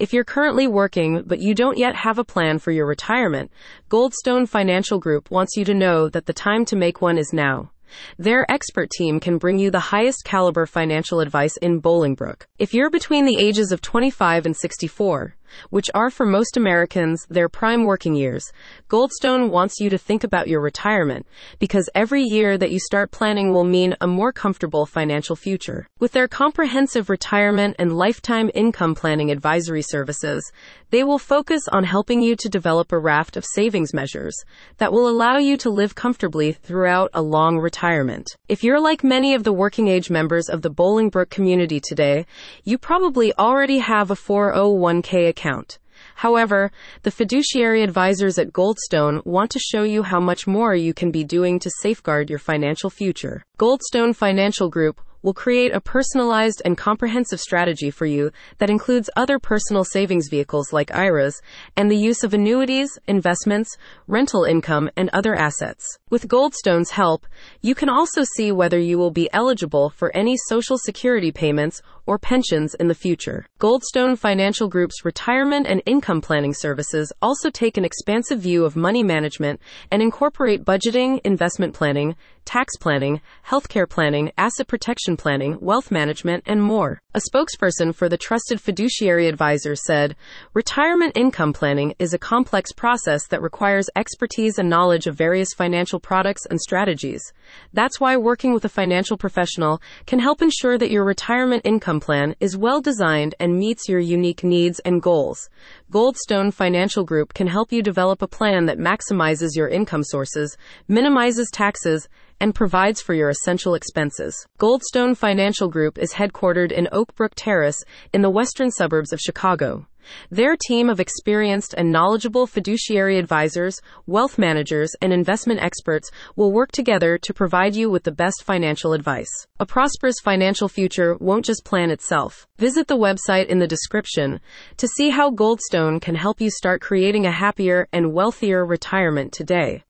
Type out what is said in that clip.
If you're currently working but you don't yet have a plan for your retirement, Goldstone Financial Group wants you to know that the time to make one is now. Their expert team can bring you the highest caliber financial advice in Bolingbrook. If you're between the ages of 25 and 64, which are for most Americans their prime working years, Goldstone wants you to think about your retirement, because every year that you start planning will mean a more comfortable financial future. With their comprehensive retirement and lifetime income planning advisory services, they will focus on helping you to develop a raft of savings measures that will allow you to live comfortably throughout a long retirement. If you're like many of the working age members of the Bolingbrook community today, you probably already have a 401k account. However, the fiduciary advisors at Goldstone want to show you how much more you can be doing to safeguard your financial future. Goldstone Financial Group will create a personalized and comprehensive strategy for you that includes other personal savings vehicles like IRAs and the use of annuities, investments, rental income, and other assets. With Goldstone's help, you can also see whether you will be eligible for any Social Security payments or pensions in the future. Goldstone Financial Group's retirement and income planning services also take an expansive view of money management and incorporate budgeting, investment planning, tax planning, healthcare planning, asset protection planning, wealth management, and more. A spokesperson for the trusted fiduciary advisor said, "Retirement income planning is a complex process that requires expertise and knowledge of various financial products and strategies. That's why working with a financial professional can help ensure that your retirement income plan is well designed and meets your unique needs and goals." Goldstone Financial Group can help you develop a plan that maximizes your income sources, minimizes taxes, and provides for your essential expenses. Goldstone Financial Group is headquartered in Oak Brook Terrace in the western suburbs of Chicago. Their team of experienced and knowledgeable fiduciary advisors, wealth managers, and investment experts will work together to provide you with the best financial advice. A prosperous financial future won't just plan itself. Visit the website in the description to see how Goldstone can help you start creating a happier and wealthier retirement today.